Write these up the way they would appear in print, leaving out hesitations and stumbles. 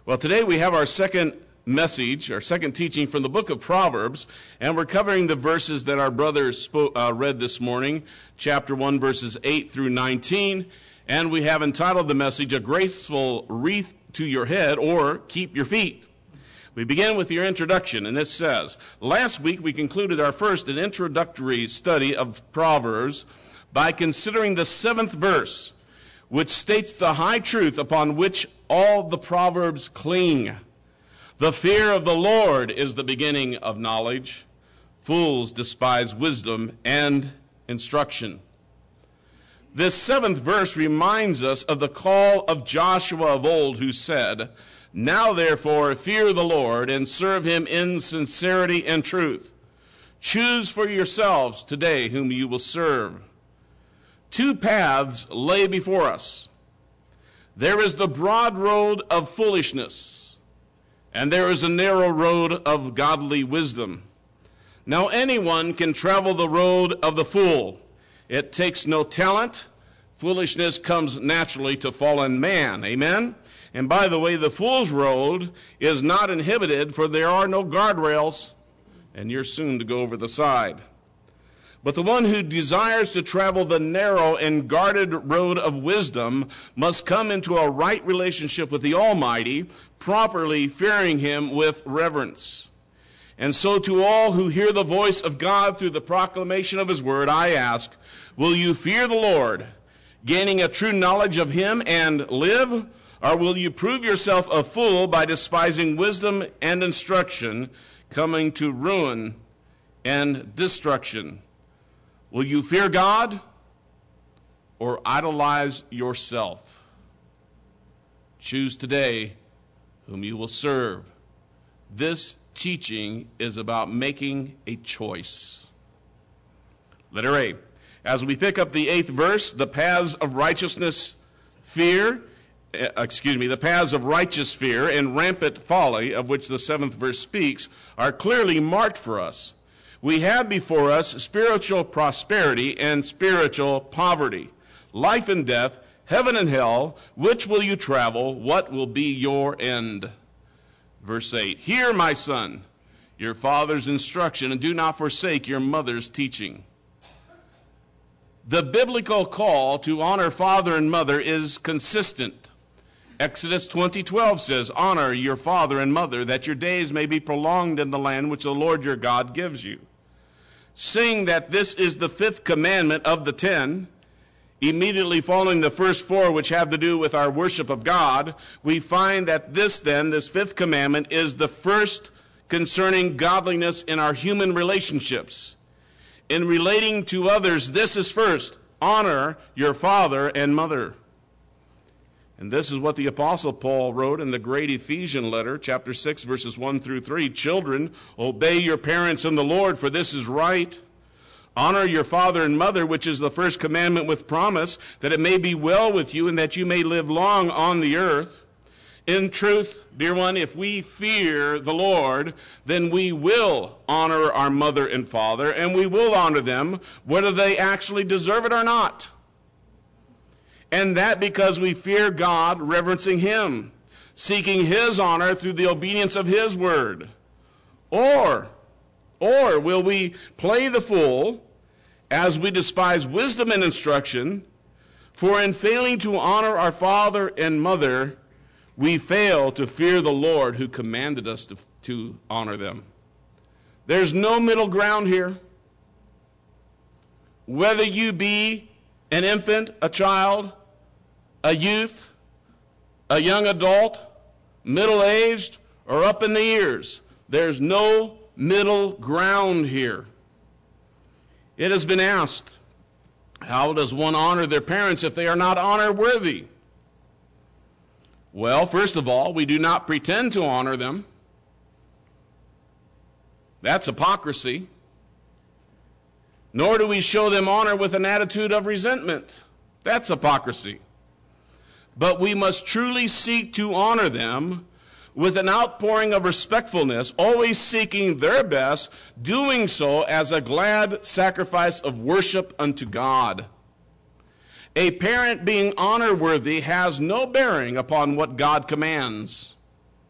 Well, today we have our second message, our second teaching from the book of Proverbs, and we're covering the verses that our brother read this morning, chapter 1, verses 8 through 19, and we have entitled the message, A Graceful Wreath to Your Head, or Keep Your Feet. We begin with your introduction, and this says, last week we concluded our first and introductory study of Proverbs by considering the 7th verse, which states the high truth upon which all the Proverbs cling. The fear of the Lord is the beginning of knowledge. Fools despise wisdom and instruction. This 7th verse reminds us of the call of Joshua of old, who said, Now therefore fear the Lord and serve him in sincerity and truth. Choose for yourselves today whom you will serve. Two paths lay before us. There is the broad road of foolishness, and there is a narrow road of godly wisdom. Now anyone can travel the road of the fool. It takes no talent. Foolishness comes naturally to fallen man. Amen? And by the way, the fool's road is not inhibited, for there are no guardrails, and you're soon to go over the side. But the one who desires to travel the narrow and guarded road of wisdom must come into a right relationship with the Almighty, properly fearing him with reverence. And so to all who hear the voice of God through the proclamation of his word, I ask, will you fear the Lord, gaining a true knowledge of him and live? Or will you prove yourself a fool by despising wisdom and instruction, coming to ruin and destruction? Will you fear God or idolize yourself? Choose today whom you will serve. This teaching is about making a choice. Letter A. As we pick up the 8th verse, the paths of righteous fear and rampant folly, of which the 7th verse speaks, are clearly marked for us. We have before us spiritual prosperity and spiritual poverty, life and death, heaven and hell. Which will you travel? What will be your end? Verse 8, Hear, my son, your father's instruction, and do not forsake your mother's teaching. The biblical call to honor father and mother is consistent. Exodus 20:12 says, Honor your father and mother, that your days may be prolonged in the land which the Lord your God gives you. Seeing that this is the 5th commandment of the 10, immediately following the first 4, which have to do with our worship of God, we find that this 5th commandment is the first concerning godliness in our human relationships. In relating to others, this is first. Honor your father and mother. And this is what the Apostle Paul wrote in the great Ephesian letter, chapter 6, verses 1 through 3. Children, obey your parents in the Lord, for this is right. Honor your father and mother, which is the first commandment with promise, that it may be well with you and that you may live long on the earth. In truth, dear one, if we fear the Lord, then we will honor our mother and father, and we will honor them, whether they actually deserve it or not. And that because we fear God, reverencing him, seeking his honor through the obedience of his word. Or will we play the fool as we despise wisdom and instruction, for in failing to honor our father and mother, we fail to fear the Lord who commanded us to honor them. There's no middle ground here. Whether you be an infant, a child, a youth, a young adult, middle-aged, or up in the years, there's no middle ground here. It has been asked, how does one honor their parents if they are not honor-worthy? Well, first of all, we do not pretend to honor them. That's hypocrisy. Nor do we show them honor with an attitude of resentment. That's hypocrisy. But we must truly seek to honor them with an outpouring of respectfulness, always seeking their best, doing so as a glad sacrifice of worship unto God. A parent being honor-worthy has no bearing upon what God commands.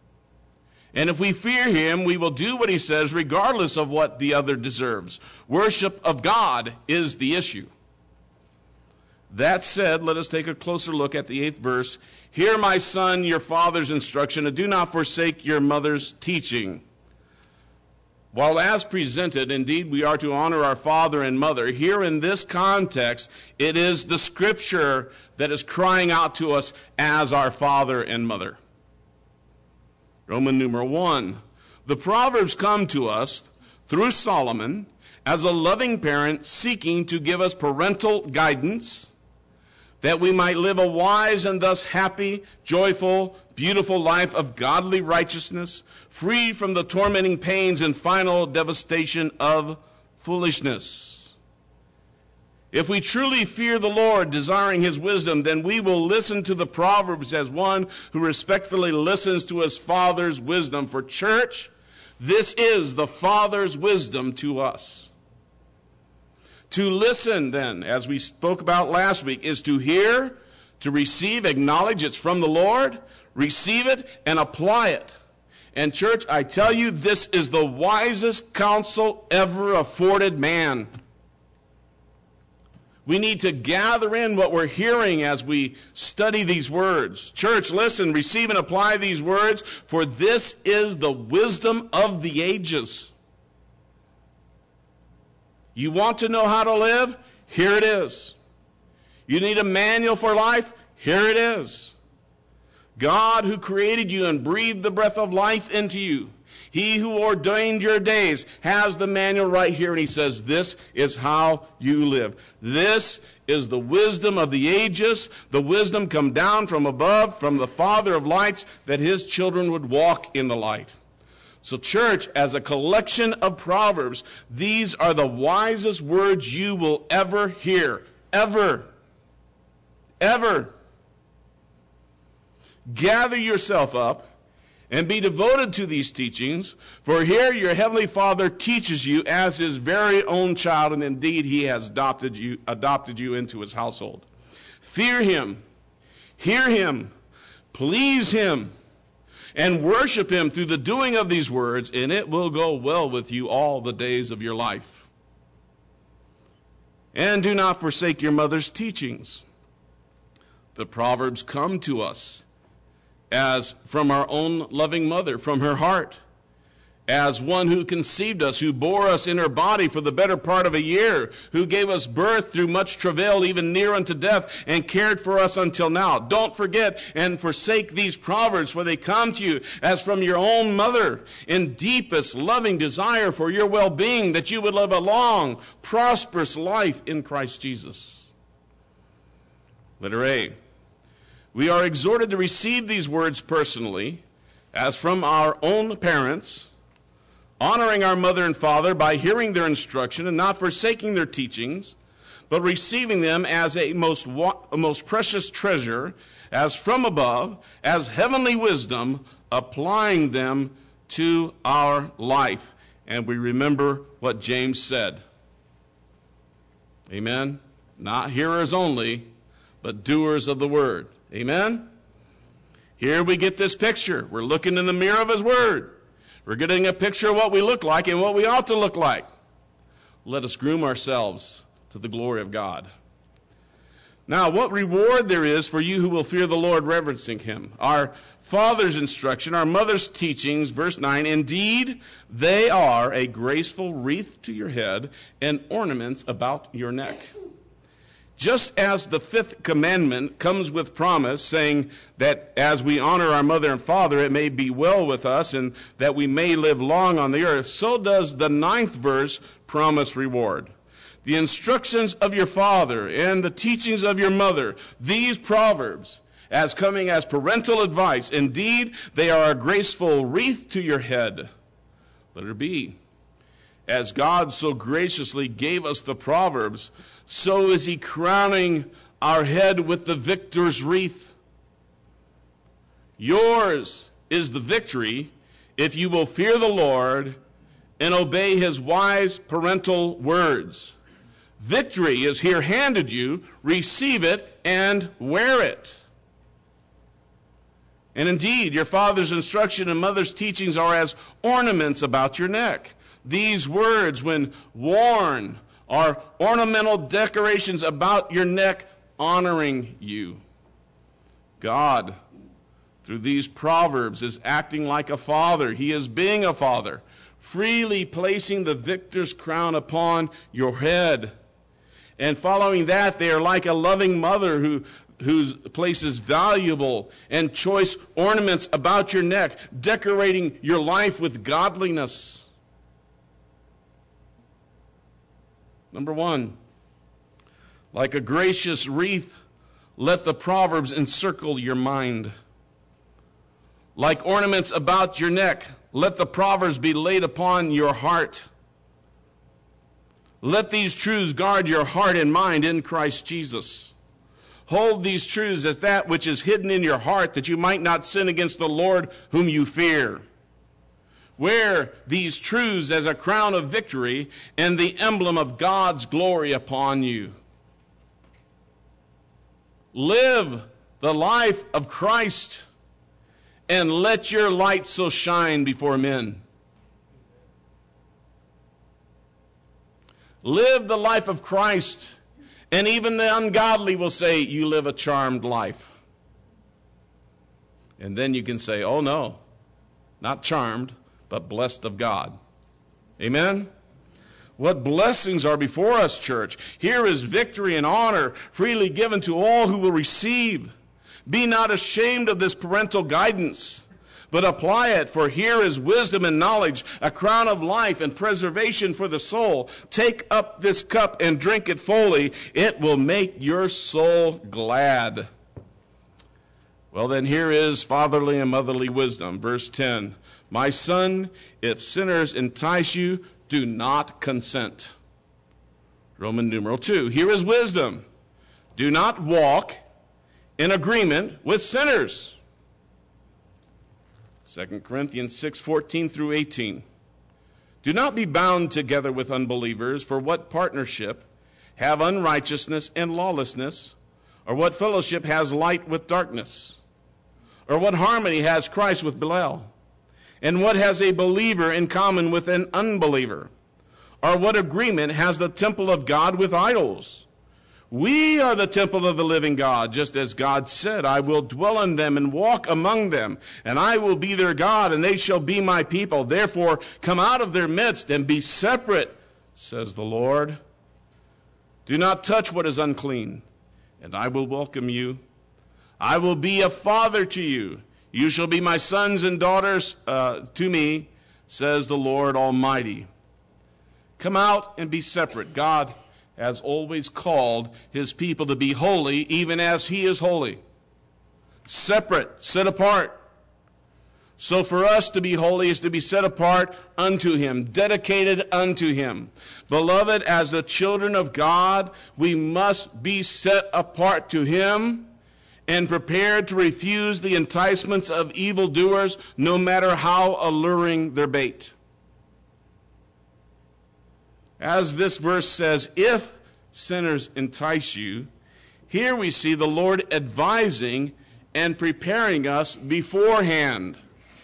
And if we fear him, we will do what he says regardless of what the other deserves. Worship of God is the issue. That said, let us take a closer look at the 8th verse. Hear, my son, your father's instruction, and do not forsake your mother's teaching. While as presented, indeed, we are to honor our father and mother, here in this context, it is the Scripture that is crying out to us as our father and mother. Roman numeral 1. The Proverbs come to us through Solomon as a loving parent seeking to give us parental guidance that we might live a wise and thus happy, joyful, beautiful life of godly righteousness, free from the tormenting pains and final devastation of foolishness. If we truly fear the Lord, desiring his wisdom, then we will listen to the Proverbs as one who respectfully listens to his father's wisdom. For church, this is the Father's wisdom to us. To listen, then, as we spoke about last week, is to hear, to receive, acknowledge it's from the Lord, receive it, and apply it. And church, I tell you, this is the wisest counsel ever afforded man. We need to gather in what we're hearing as we study these words. Church, listen, receive and apply these words, for this is the wisdom of the ages. You want to know how to live? Here it is. You need a manual for life? Here it is. God who created you and breathed the breath of life into you, he who ordained your days, has the manual right here, and he says, this is how you live. This is the wisdom of the ages, the wisdom come down from above, from the Father of lights, that his children would walk in the light. So church, as a collection of Proverbs, these are the wisest words you will ever hear. Ever. Ever. Gather yourself up and be devoted to these teachings, for here your heavenly Father teaches you as his very own child, and indeed he has adopted you into his household. Fear him, hear him, please him, and worship him through the doing of these words, and it will go well with you all the days of your life. And do not forsake your mother's teachings. The Proverbs come to us as from our own loving mother, from her heart, as one who conceived us, who bore us in her body for the better part of a year, who gave us birth through much travail, even near unto death, and cared for us until now. Don't forget and forsake these Proverbs, for they come to you as from your own mother, in deepest loving desire for your well-being, that you would live a long, prosperous life in Christ Jesus. Letter A. We are exhorted to receive these words personally, as from our own parents, honoring our mother and father by hearing their instruction and not forsaking their teachings, but receiving them as a most precious treasure, as from above, as heavenly wisdom, applying them to our life. And we remember what James said. Amen? Not hearers only, but doers of the word. Amen? Here we get this picture. We're looking in the mirror of his word. We're getting a picture of what we look like and what we ought to look like. Let us groom ourselves to the glory of God. Now, what reward there is for you who will fear the Lord, reverencing him. Our father's instruction, our mother's teachings, verse 9, indeed, they are a graceful wreath to your head and ornaments about your neck. Just as the 5th commandment comes with promise, saying that as we honor our mother and father, it may be well with us and that we may live long on the earth, so does the 9th verse promise reward. The instructions of your father and the teachings of your mother, these Proverbs, as coming as parental advice, indeed, they are a graceful wreath to your head. Let it be. As God so graciously gave us the Proverbs, so is he crowning our head with the victor's wreath. Yours is the victory if you will fear the Lord and obey his wise parental words. Victory is here handed you. Receive it and wear it. And indeed, your father's instruction and mother's teachings are as ornaments about your neck. These words, when worn, are ornamental decorations about your neck, honoring you. God, through these proverbs, is acting like a father. He is being a father, freely placing the victor's crown upon your head. And following that, they are like a loving mother who places valuable and choice ornaments about your neck, decorating your life with godliness. Number one, like a gracious wreath, let the Proverbs encircle your mind. Like ornaments about your neck, let the Proverbs be laid upon your heart. Let these truths guard your heart and mind in Christ Jesus. Hold these truths as that which is hidden in your heart, that you might not sin against the Lord whom you fear. Wear these truths as a crown of victory and the emblem of God's glory upon you. Live the life of Christ and let your light so shine before men. Live the life of Christ, and even the ungodly will say, you live a charmed life. And then you can say, oh no, not charmed, but blessed of God. Amen? What blessings are before us, church. Here is victory and honor freely given to all who will receive. Be not ashamed of this parental guidance, but apply it, for here is wisdom and knowledge, a crown of life and preservation for the soul. Take up this cup and drink it fully. It will make your soul glad. Well, then here is fatherly and motherly wisdom. Verse 10, my son, if sinners entice you, do not consent. Roman numeral 2, here is wisdom. Do not walk in agreement with sinners. 2 Corinthians 6:14 through 18. Do not be bound together with unbelievers, for what partnership have unrighteousness and lawlessness? Or what fellowship has light with darkness? Or what harmony has Christ with Belial? And what has a believer in common with an unbeliever? Or what agreement has the temple of God with idols? We are the temple of the living God, just as God said, I will dwell in them and walk among them, and I will be their God, and they shall be my people. Therefore, come out of their midst and be separate, says the Lord. Do not touch what is unclean, and I will welcome you. I will be a father to you. You shall be my sons and daughters to me, says the Lord Almighty. Come out and be separate. God has always called his people to be holy, even as he is holy. Separate, set apart. So for us to be holy is to be set apart unto him, dedicated unto him. Beloved, as the children of God, we must be set apart to him and prepared to refuse the enticements of evildoers, no matter how alluring their bait. As this verse says, if sinners entice you, here we see the Lord advising and preparing us beforehand.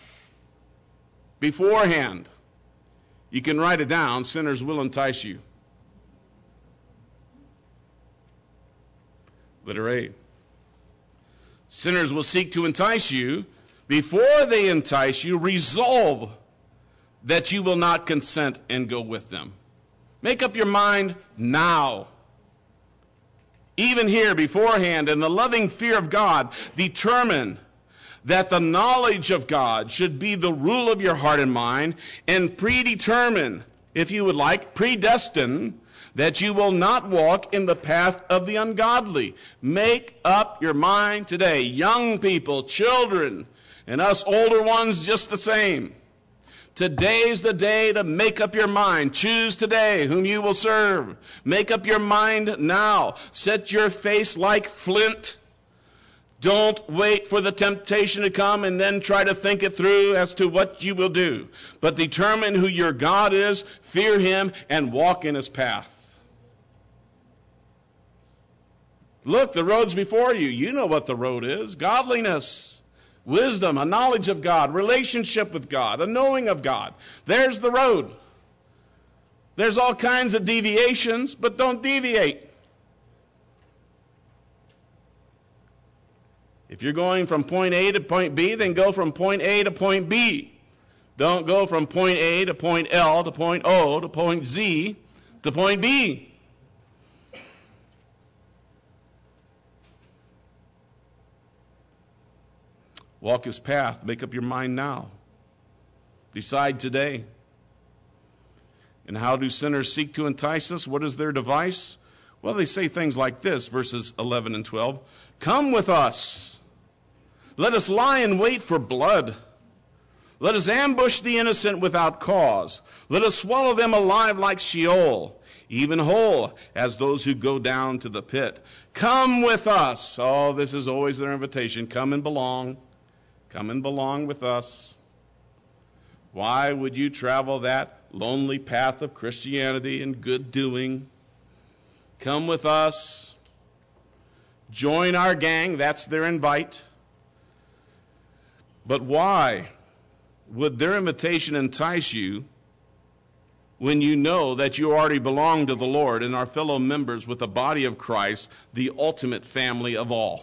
Beforehand. You can write it down, sinners will entice you. Letter A. Sinners will seek to entice you. Before they entice you, resolve that you will not consent and go with them. Make up your mind now. Even here beforehand, in the loving fear of God, determine that the knowledge of God should be the rule of your heart and mind, and predetermine, if you would like, predestine, that you will not walk in the path of the ungodly. Make up your mind today. Young people, children, and us older ones just the same. Today's the day to make up your mind. Choose today whom you will serve. Make up your mind now. Set your face like flint. Don't wait for the temptation to come and then try to think it through as to what you will do. But determine who your God is, fear him, and walk in his path. Look, the road's before you. You know what the road is. Godliness. wisdom, a knowledge of God, relationship with God, a knowing of God. There's the road. There's all kinds of deviations, but don't deviate. If you're going from point A to point B, then go from point A to point B. Don't go from point A to point L to point O to point Z to point B. Walk his path. Make up your mind now. Decide today. And how do sinners seek to entice us? What is their device? Well, they say things like this, verses 11 and 12. Come with us. Let us lie in wait for blood. Let us ambush the innocent without cause. Let us swallow them alive like Sheol, even whole as those who go down to the pit. Come with us. Oh, this is always their invitation. Come and belong. Come and belong with us. Why would you travel that lonely path of Christianity and good doing? Come with us. Join our gang. That's their invite. But why would their invitation entice you when you know that you already belong to the Lord and are fellow members with the body of Christ, the ultimate family of all?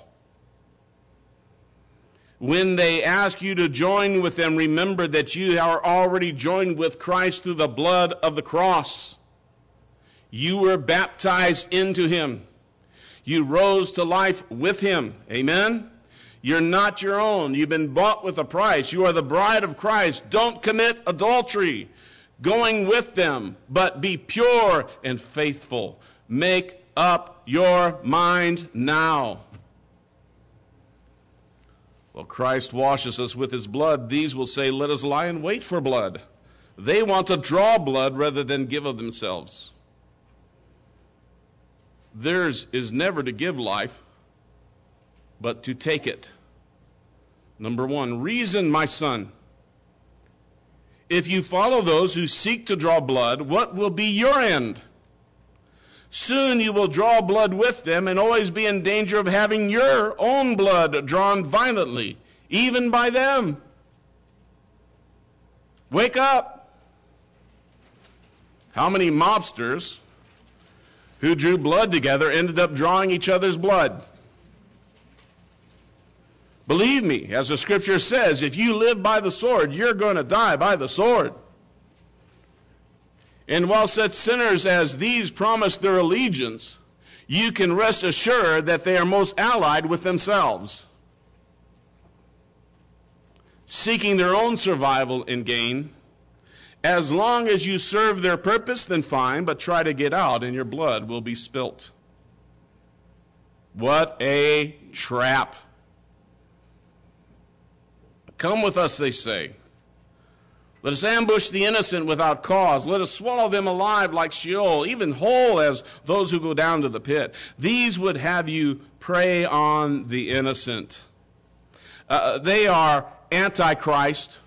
When they ask you to join with them, remember that you are already joined with Christ through the blood of the cross. You were baptized into him. You rose to life with him. Amen? You're not your own. You've been bought with a price. You are the bride of Christ. Don't commit adultery going with them, but be pure and faithful. Make up your mind now. Well, Christ washes us with his blood. These will say, let us lie in wait for blood. They want to draw blood rather than give of themselves. Theirs is never to give life, but to take it. Number one, reason, my son. If you follow those who seek to draw blood, what will be your end? Soon you will draw blood with them and always be in danger of having your own blood drawn violently, even by them. Wake up. How many mobsters who drew blood together ended up drawing each other's blood? Believe me, as the scripture says, if you live by the sword, you're going to die by the sword. And while such sinners as these promise their allegiance, you can rest assured that they are most allied with themselves, seeking their own survival and gain. As long as you serve their purpose, then fine, but try to get out and your blood will be spilt. What a trap. Come with us, they say. Let us ambush the innocent without cause. Let us swallow them alive like Sheol, even whole as those who go down to the pit. These would have you prey on the innocent. They are antichrist,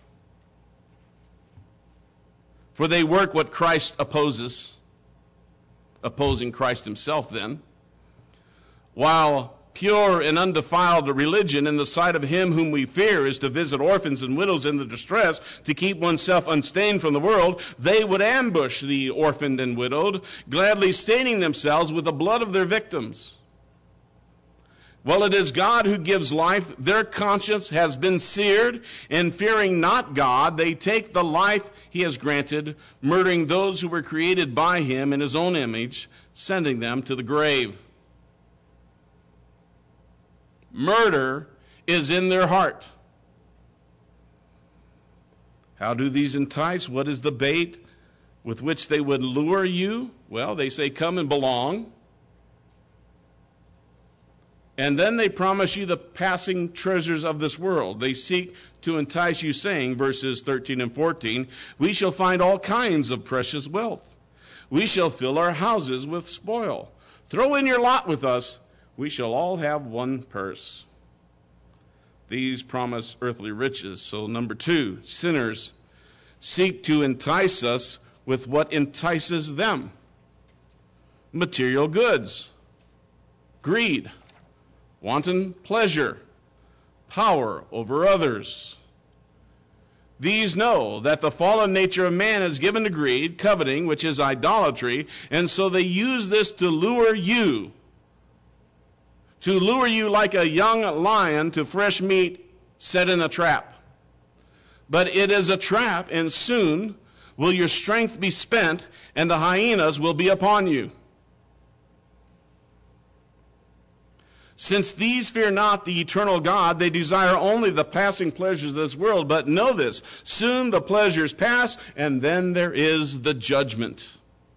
for they work what Christ opposes, opposing Christ himself then. While pure and undefiled religion in the sight of him whom we fear is to visit orphans and widows in the distress, to keep oneself unstained from the world, they would ambush the orphaned and widowed, gladly staining themselves with the blood of their victims. Well, it is God who gives life. Their conscience has been seared, and fearing not God, they take the life he has granted, murdering those who were created by him in his own image, sending them to the grave. Murder is in their heart. How do these entice? What is the bait with which they would lure you? Well, they say, come and belong. And then they promise you the passing treasures of this world. They seek to entice you, saying, verses 13 and 14, we shall find all kinds of precious wealth. We shall fill our houses with spoil. Throw in your lot with us. We shall all have one purse. These promise earthly riches. So number two, sinners seek to entice us with what entices them. Material goods, greed, wanton pleasure, power over others. These know that the fallen nature of man is given to greed, coveting, which is idolatry, and so they use this to lure you like a young lion to fresh meat set in a trap. But it is a trap, and soon will your strength be spent, and the hyenas will be upon you. Since these fear not the eternal God, they desire only the passing pleasures of this world. But know this, soon the pleasures pass, and then there is the judgment.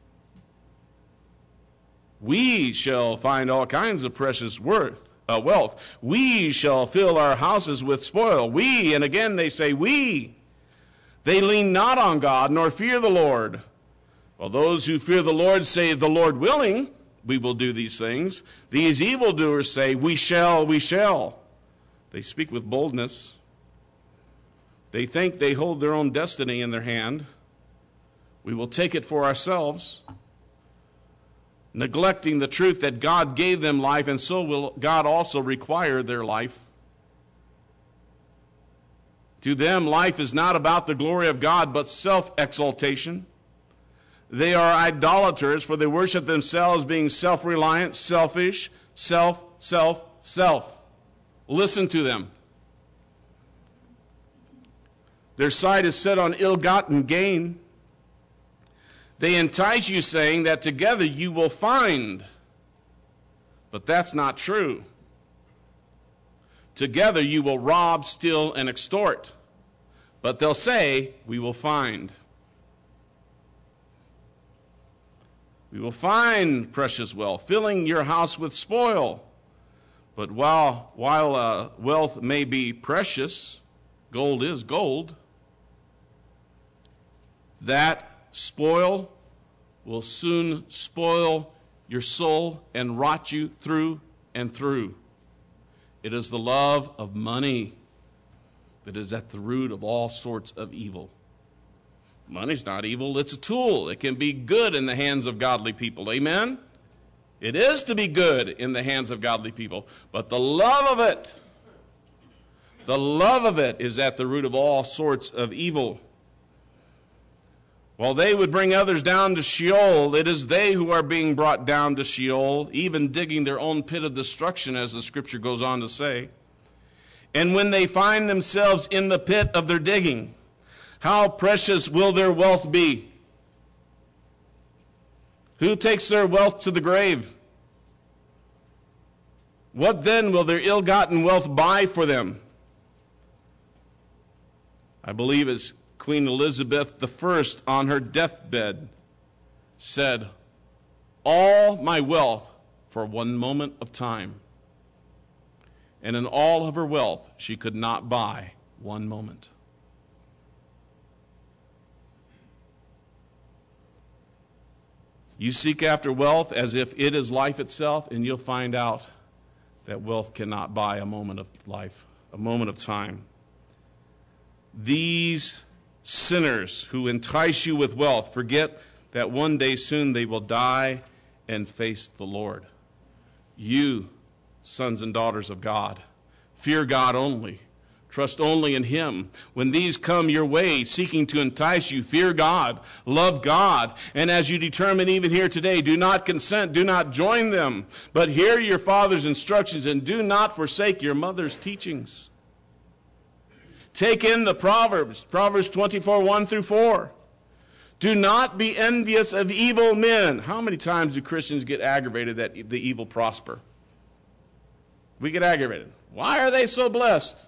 We shall find all kinds of precious wealth. We shall fill our houses with spoil. We, and again they say we. They lean not on God, nor fear the Lord. While those who fear the Lord say, the Lord willing, we will do these things. These evildoers say, we shall, we shall. They speak with boldness. They think they hold their own destiny in their hand. We will take it for ourselves, neglecting the truth that God gave them life, and so will God also require their life. To them, life is not about the glory of God, but self-exaltation. They are idolaters, for they worship themselves, being self-reliant, selfish, self. Listen to them. Their sight is set on ill-gotten gain. They entice you, saying that together you will find. But that's not true. Together you will rob, steal, and extort. But they'll say, we will find. We will find precious wealth, filling your house with spoil. But while wealth may be precious, gold is gold, that spoil will soon spoil your soul and rot you through and through. It is the love of money that is at the root of all sorts of evil. Money's not evil, it's a tool. It can be good in the hands of godly people. Amen? It is to be good in the hands of godly people. But the love of it is at the root of all sorts of evil. While they would bring others down to Sheol, it is they who are being brought down to Sheol, even digging their own pit of destruction, as the scripture goes on to say. And when they find themselves in the pit of their digging, how precious will their wealth be? Who takes their wealth to the grave? What then will their ill-gotten wealth buy for them? I believe as Queen Elizabeth I on her deathbed said, all my wealth for one moment of time. And in all of her wealth, she could not buy one moment. You seek after wealth as if it is life itself, and you'll find out that wealth cannot buy a moment of life, a moment of time. These sinners who entice you with wealth forget that one day soon they will die and face the Lord. You, sons and daughters of God, fear God only. Trust only in Him. When these come your way, seeking to entice you, fear God, love God, and as you determine even here today, do not consent, do not join them, but hear your father's instructions and do not forsake your mother's teachings. Take in the Proverbs 24, 1 through 4. Do not be envious of evil men. How many times do Christians get aggravated that the evil prosper? We get aggravated. Why are they so blessed?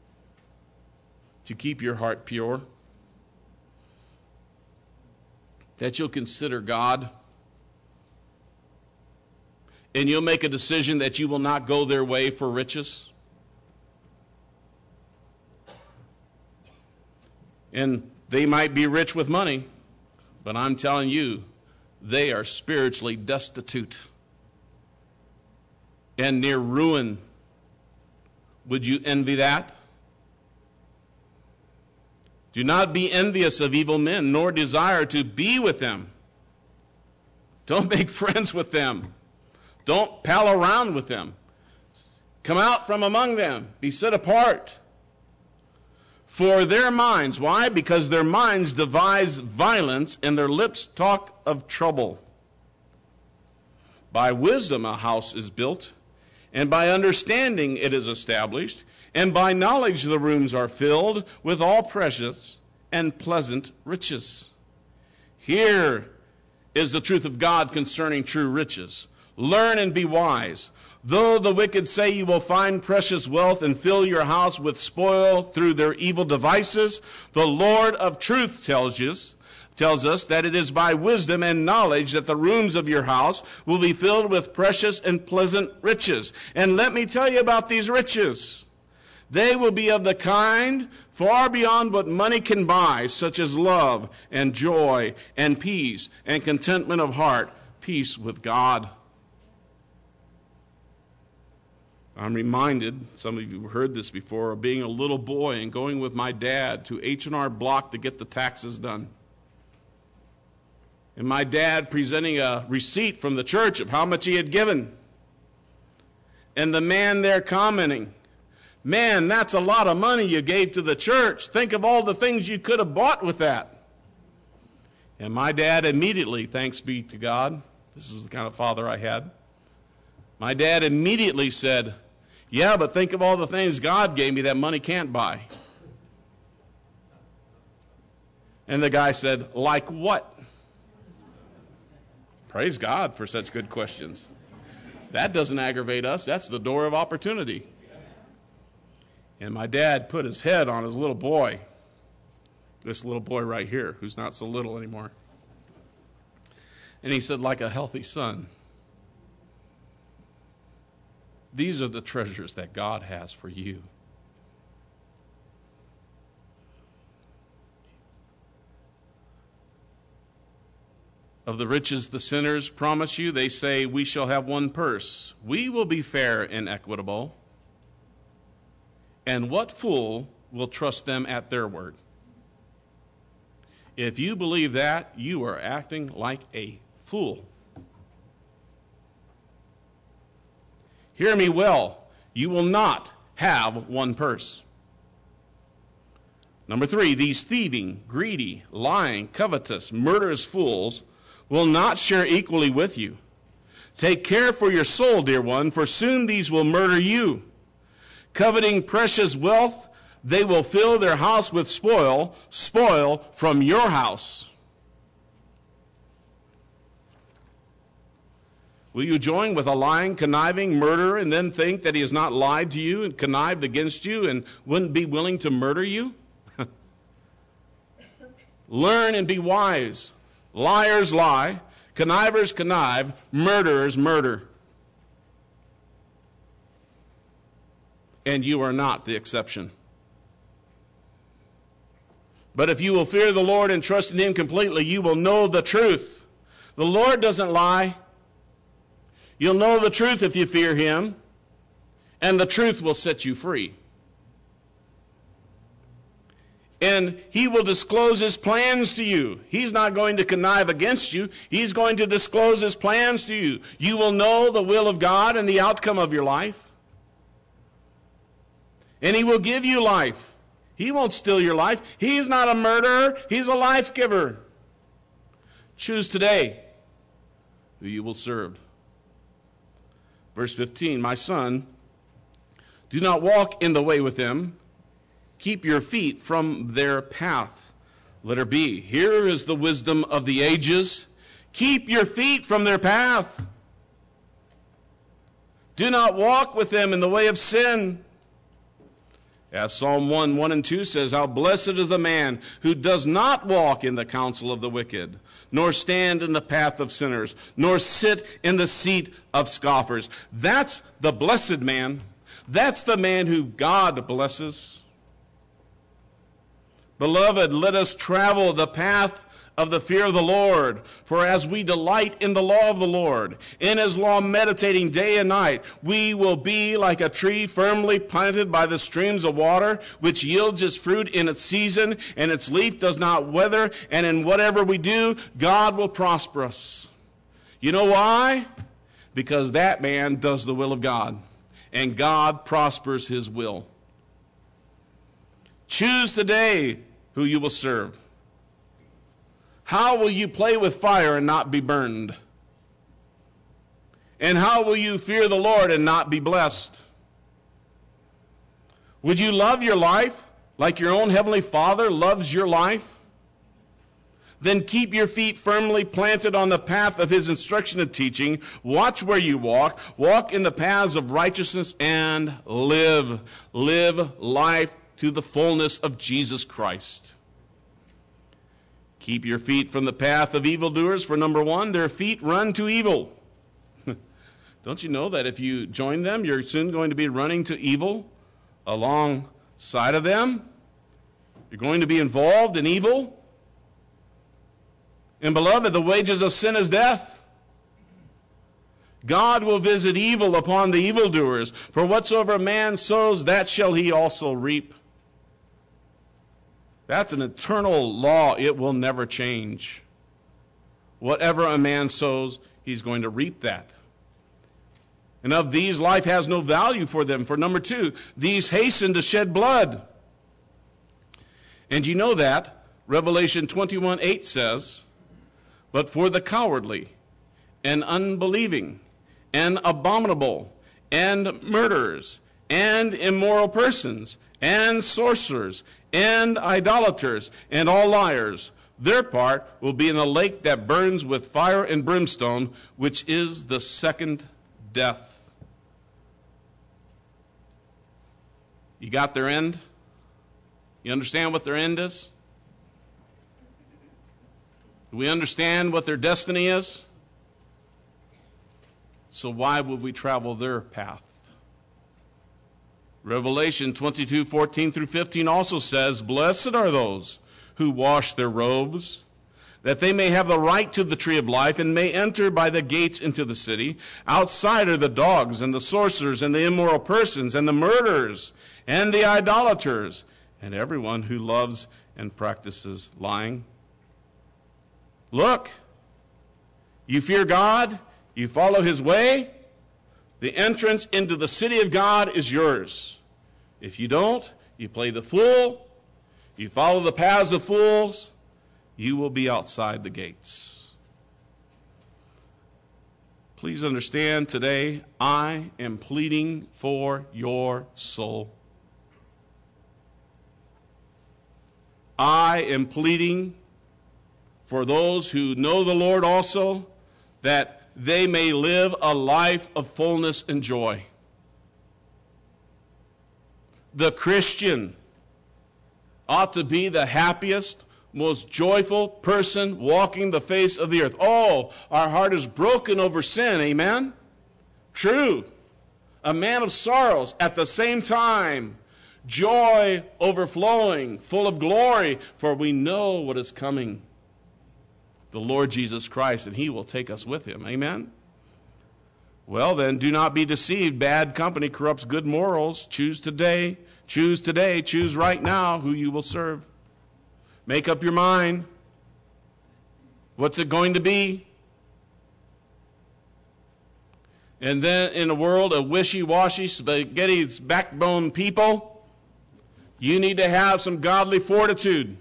To keep your heart pure, that you'll consider God, and you'll make a decision that you will not go their way for riches. And they might be rich with money, but I'm telling you, they are spiritually destitute and near ruin. Would you envy that? Do not be envious of evil men, nor desire to be with them. Don't make friends with them. Don't pal around with them. Come out from among them. Be set apart. For their minds, why? Because their minds devise violence, and their lips talk of trouble. By wisdom a house is built, and by understanding it is established, and by knowledge the rooms are filled with all precious and pleasant riches. Here is the truth of God concerning true riches. Learn and be wise. Though the wicked say you will find precious wealth and fill your house with spoil through their evil devices, the Lord of truth tells us that it is by wisdom and knowledge that the rooms of your house will be filled with precious and pleasant riches. And let me tell you about these riches. They will be of the kind far beyond what money can buy, such as love and joy and peace and contentment of heart, peace with God. I'm reminded, some of you have heard this before, of being a little boy and going with my dad to H&R Block to get the taxes done. And my dad presenting a receipt from the church of how much he had given. And the man there commenting, "Man, that's a lot of money you gave to the church. Think of all the things you could have bought with that." And my dad immediately, thanks be to God, this was the kind of father I had, my dad immediately said, "Yeah, but think of all the things God gave me that money can't buy." And the guy said, "Like what?" Praise God for such good questions. That doesn't aggravate us. That's the door of opportunity. And my dad put his head on his little boy, this little boy right here, who's not so little anymore. And he said, "Like a healthy son." These are the treasures that God has for you. Of the riches the sinners promise you, they say, "We shall have one purse. We will be fair and equitable." And what fool will trust them at their word? If you believe that, you are acting like a fool. Hear me well. You will not have one purse. Number 3, these thieving, greedy, lying, covetous, murderous fools will not share equally with you. Take care for your soul, dear one, for soon these will murder you. Coveting precious wealth, they will fill their house with spoil from your house. Will you join with a lying, conniving murderer and then think that he has not lied to you and connived against you and wouldn't be willing to murder you? Learn and be wise. Liars lie, connivers connive, murderers murder. And you are not the exception. But if you will fear the Lord and trust in him completely, you will know the truth. The Lord doesn't lie. You'll know the truth if you fear him, and the truth will set you free. And he will disclose his plans to you. He's not going to connive against you. He's going to disclose his plans to you. You will know the will of God and the outcome of your life. And he will give you life. He won't steal your life. He's not a murderer. He's a life giver. Choose today who you will serve. Verse 15, "My son, do not walk in the way with them. Keep your feet from their path." Letter B, here is the wisdom of the ages. Keep your feet from their path. Do not walk with them in the way of sin. As Psalm 1:1-2 says, "How blessed is the man who does not walk in the counsel of the wicked, nor stand in the path of sinners, nor sit in the seat of scoffers." That's the blessed man. That's the man who God blesses. Beloved, let us travel the path of the fear of the Lord. For as we delight in the law of the Lord, in his law meditating day and night, we will be like a tree firmly planted by the streams of water, which yields its fruit in its season, and its leaf does not wither, and in whatever we do, God will prosper us. You know why? Because that man does the will of God. and God prospers his will. Choose today who you will serve. How will you play with fire and not be burned? And how will you fear the Lord and not be blessed? Would you love your life like your own heavenly Father loves your life? Then keep your feet firmly planted on the path of his instruction and teaching. Watch where you walk. Walk in the paths of righteousness and live. Live life to the fullness of Jesus Christ. Keep your feet from the path of evildoers, for number one, their feet run to evil. Don't you know that if you join them, you're soon going to be running to evil alongside of them? You're going to be involved in evil. And beloved, the wages of sin is death. God will visit evil upon the evildoers. For whatsoever a man sows, that shall he also reap. That's an eternal law. It will never change. Whatever a man sows, he's going to reap that. And of these, life has no value for them. For number two, these hasten to shed blood. And you know that. Revelation 21:8 says, but for the cowardly and unbelieving and abominable and murderers and immoral persons and sorcerers and idolaters and all liars, their part will be in the lake that burns with fire and brimstone, which is the second death. You got their end? You understand what their end is? Do we understand what their destiny is? So why would we travel their path? Revelation 22:14 through 15 also says, blessed are those who wash their robes, that they may have the right to the tree of life and may enter by the gates into the city. Outside are the dogs and the sorcerers and the immoral persons and the murderers and the idolaters and everyone who loves and practices lying. Look, you fear God, you follow his way, the entrance into the city of God is yours. If you don't, you play the fool, you follow the paths of fools, you will be outside the gates. Please understand today, I am pleading for your soul. I am pleading for those who know the Lord also, that they may live a life of fullness and joy. The Christian ought to be the happiest, most joyful person walking the face of the earth. Oh, our heart is broken over sin, amen? True. A man of sorrows, at the same time, joy overflowing, full of glory, for we know what is coming. The Lord Jesus Christ, and he will take us with him. Amen? Well then, do not be deceived. Bad company corrupts good morals. Choose today, choose right now who you will serve. Make up your mind. What's it going to be? And then in a world of wishy-washy, spaghetti's backbone people, you need to have some godly fortitude.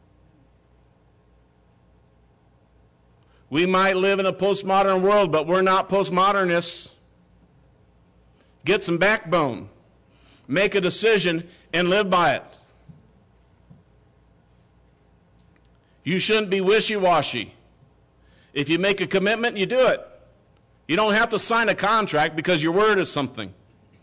We might live in a postmodern world, but we're not postmodernists. Get some backbone. Make a decision and live by it. You shouldn't be wishy-washy. If you make a commitment, you do it. You don't have to sign a contract because your word is something.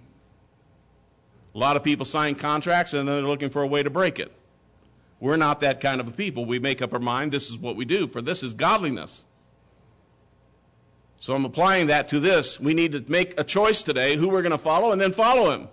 A lot of people sign contracts and then they're looking for a way to break it. We're not that kind of a people. We make up our mind, this is what we do, for this is godliness. So I'm applying that to this. We need to make a choice today who we're going to follow and then follow him.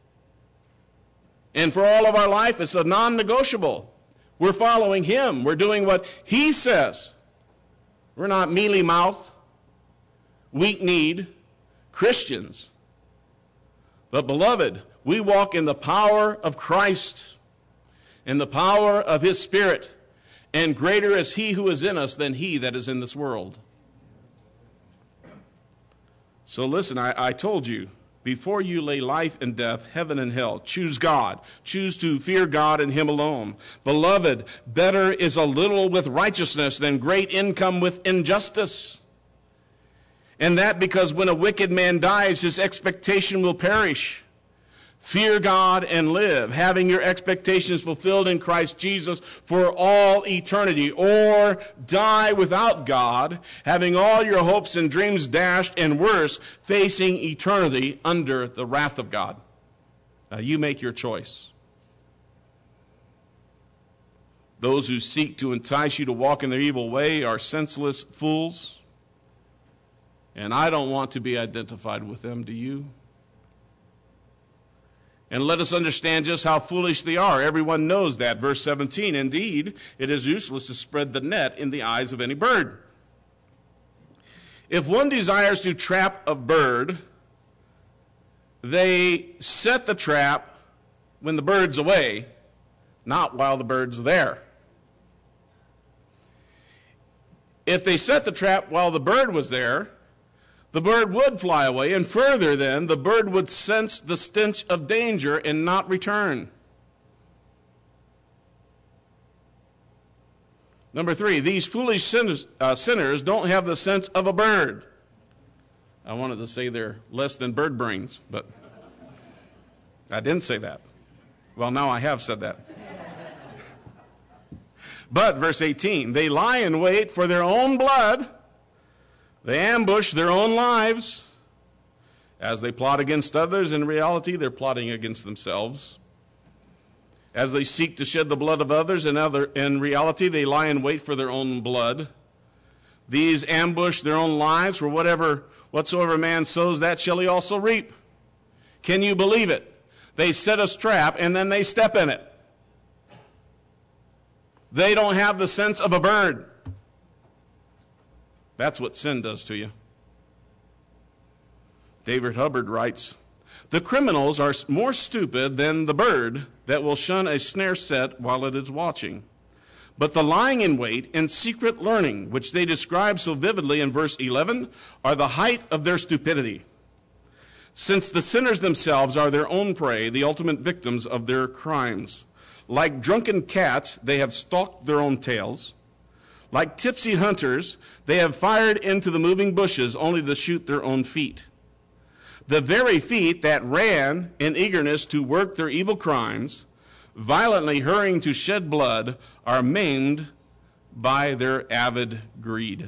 And for all of our life, it's a non-negotiable. We're following him. We're doing what he says. We're not mealy-mouthed, weak-kneed Christians. But beloved, we walk in the power of Christ, in the power of his Spirit, and greater is he who is in us than he that is in this world. So listen, I told you, Before you lay life and death, heaven and hell. Choose God. Choose to fear God and him alone. Beloved, better is a little with righteousness than great income with injustice. And that because when a wicked man dies, his expectation will perish. Fear God and live, having your expectations fulfilled in Christ Jesus for all eternity. Or die without God, having all your hopes and dreams dashed, and worse, facing eternity under the wrath of God. Now you make your choice. Those who seek to entice you to walk in their evil way are senseless fools. And I don't want to be identified with them, do you? And let us understand just how foolish they are. Everyone knows that. Verse 17, indeed, it is useless to spread the net in the eyes of any bird. If one desires to trap a bird, they set the trap when the bird's away, not while the bird's there. If they set the trap while the bird was there, the bird would fly away, and further then, the bird would sense the stench of danger and not return. Number 3, these foolish sinners don't have the sense of a bird. I wanted to say they're less than bird brains, but I didn't say that. Well, now I have said that. But, verse 18, they lie in wait for their own blood. They ambush their own lives. As they plot against others, in reality, they're plotting against themselves. As they seek to shed the blood of others, in reality, they lie in wait for their own blood. These ambush their own lives, for whatsoever man sows, that shall he also reap. Can you believe it? They set a trap, and then they step in it. They don't have the sense of a bird. That's what sin does to you. David Hubbard writes, the criminals are more stupid than the bird that will shun a snare set while it is watching. But the lying in wait and secret learning, which they describe so vividly in verse 11, are the height of their stupidity. Since the sinners themselves are their own prey, the ultimate victims of their crimes. Like drunken cats, they have stalked their own tails. Like tipsy hunters, they have fired into the moving bushes only to shoot their own feet. The very feet that ran in eagerness to work their evil crimes, violently hurrying to shed blood, are maimed by their avid greed.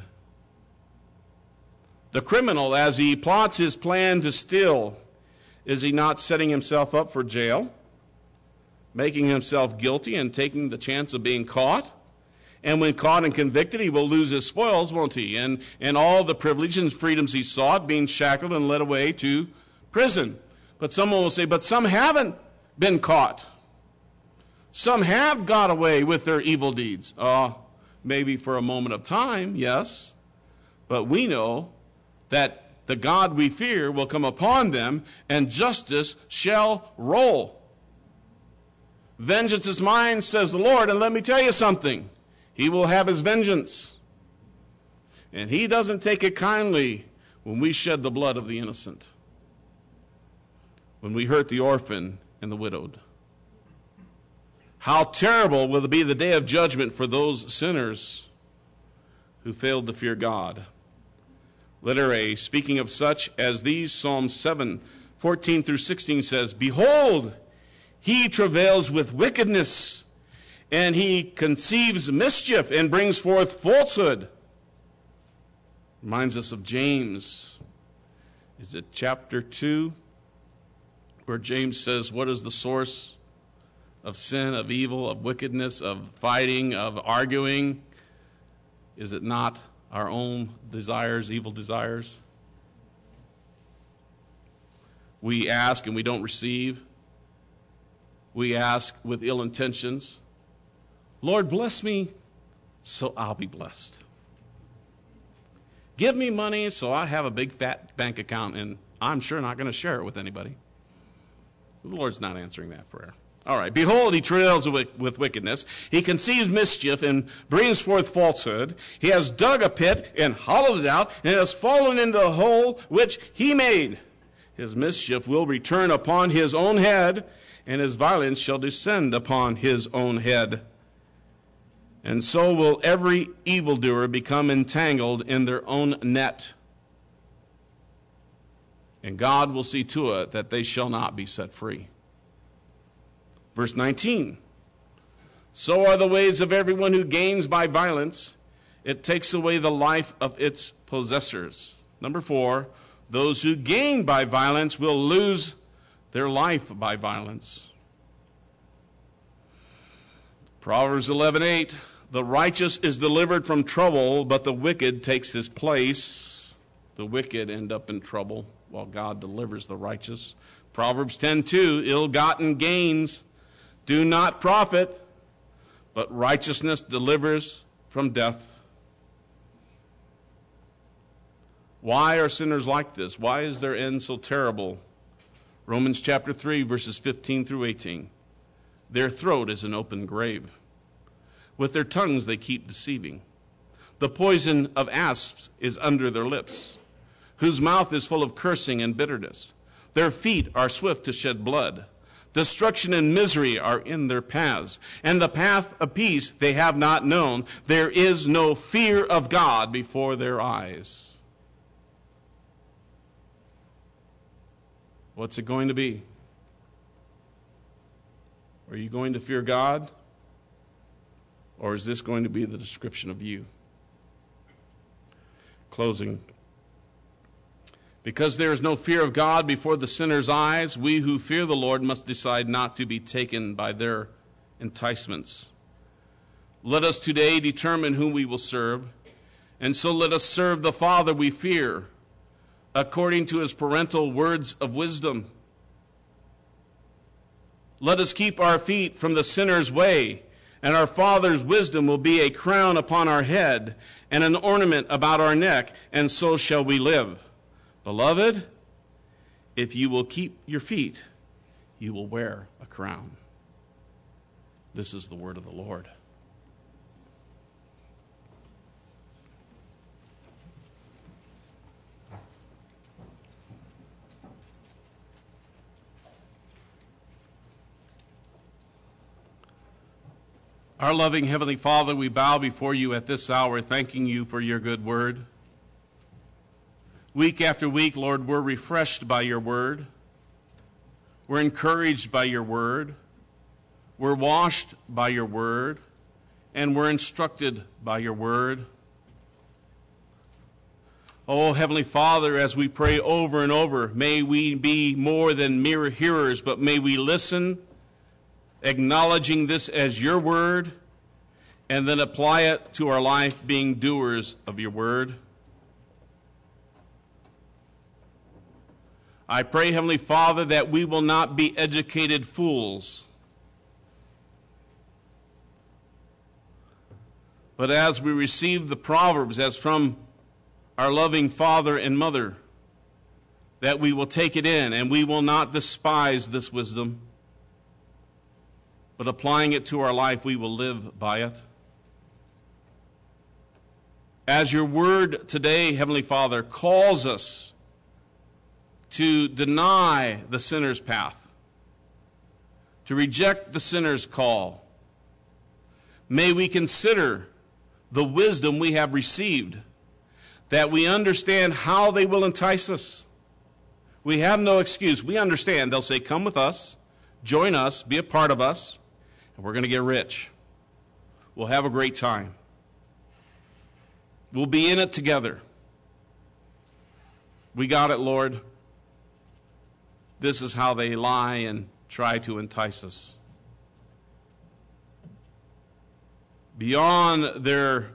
The criminal, as he plots his plan to steal, is he not setting himself up for jail, making himself guilty and taking the chance of being caught? And when caught and convicted, he will lose his spoils, won't he? And all the privileges and freedoms he sought, being shackled and led away to prison. But someone will say, but some haven't been caught. Some have got away with their evil deeds. Maybe for a moment of time, yes. But we know that the God we fear will come upon them, and justice shall roll. Vengeance is mine, says the Lord, and let me tell you something. He will have his vengeance. And he doesn't take it kindly when we shed the blood of the innocent, when we hurt the orphan and the widowed. How terrible will it be the day of judgment for those sinners who failed to fear God. Letter A, speaking of such as these, Psalm 7, 14 through 16 says, behold, he travails with wickedness, and he conceives mischief and brings forth falsehood. Reminds us of James. Is it chapter 2? Where James says, what is the source of sin, of evil, of wickedness, of fighting, of arguing? Is it not our own desires, evil desires? We ask and we don't receive. We ask with ill intentions. Lord, bless me so I'll be blessed. Give me money so I have a big fat bank account and I'm sure not going to share it with anybody. The Lord's not answering that prayer. All right. Behold, he travails with wickedness. He conceives mischief and brings forth falsehood. He has dug a pit and hollowed it out and has fallen into the hole which he made. His mischief will return upon his own head, and his violence shall descend upon his own head. And so will every evildoer become entangled in their own net. And God will see to it that they shall not be set free. Verse 19. So are the ways of everyone who gains by violence. It takes away the life of its possessors. Number 4, those who gain by violence will lose their life by violence. Proverbs 11:8, the righteous is delivered from trouble, but the wicked takes his place. The wicked end up in trouble while God delivers the righteous. Proverbs 10:2, ill-gotten gains do not profit, but righteousness delivers from death. Why are sinners like this? Why is their end so terrible? Romans chapter 3, verses 15 through 18. Their throat is an open grave. With their tongues they keep deceiving. The poison of asps is under their lips, whose mouth is full of cursing and bitterness. Their feet are swift to shed blood. Destruction and misery are in their paths, and the path of peace they have not known. There is no fear of God before their eyes. What's it going to be? Are you going to fear God? Or is this going to be the description of you? Closing. Because there is no fear of God before the sinner's eyes, we who fear the Lord must decide not to be taken by their enticements. Let us today determine whom we will serve, and so let us serve the Father we fear, according to his parental words of wisdom. Let us keep our feet from the sinner's way, and our Father's wisdom will be a crown upon our head and an ornament about our neck, and so shall we live. Beloved, if you will keep your feet, you will wear a crown. This is the word of the Lord. Our loving Heavenly Father, we bow before you at this hour, thanking you for your good word. Week after week, Lord, we're refreshed by your word. We're encouraged by your word. We're washed by your word. And we're instructed by your word. Oh, Heavenly Father, as we pray over and over, may we be more than mere hearers, but may we listen, acknowledging this as your word, and then apply it to our life, being doers of your word. I pray, Heavenly Father, that we will not be educated fools, but as we receive the Proverbs as from our loving Father and Mother, that we will take it in and we will not despise this wisdom, but applying it to our life, we will live by it. As your word today, Heavenly Father, calls us to deny the sinner's path, to reject the sinner's call, may we consider the wisdom we have received, that we understand how they will entice us. We have no excuse. We understand. They'll say, come with us, join us, be a part of us, and we're going to get rich. We'll have a great time. We'll be in it together. We got it, Lord. This is how they lie and try to entice us. Beyond their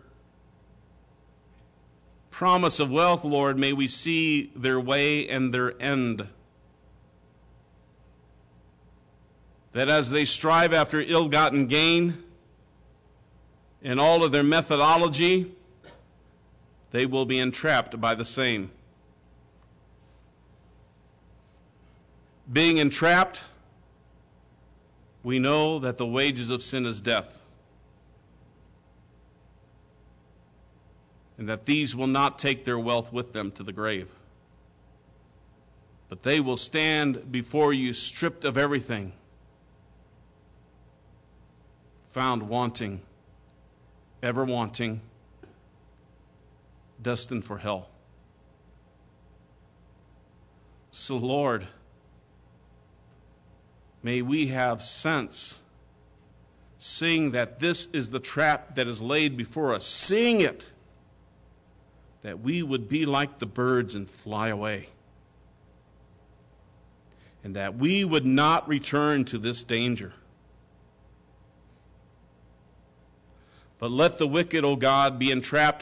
promise of wealth, Lord, may we see their way and their end. That as they strive after ill-gotten gain in all of their methodology, they will be entrapped by the same. Being entrapped, we know that the wages of sin is death, and that these will not take their wealth with them to the grave. but they will stand before you stripped of everything, found wanting, ever wanting, destined for hell. So, Lord, may we have sense, seeing that this is the trap that is laid before us, seeing it, that we would be like the birds and fly away, and that we would not return to this danger. But let the wicked, O God, be entrapped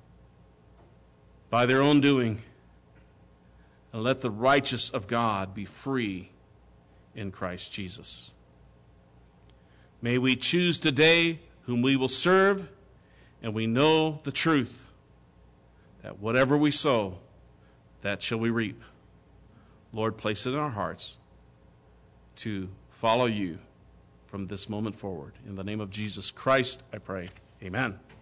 by their own doing, and let the righteous of God be free in Christ Jesus. May we choose today whom we will serve, and we know the truth, that whatever we sow, that shall we reap. Lord, place it in our hearts to follow you from this moment forward. In the name of Jesus Christ, I pray. Amen.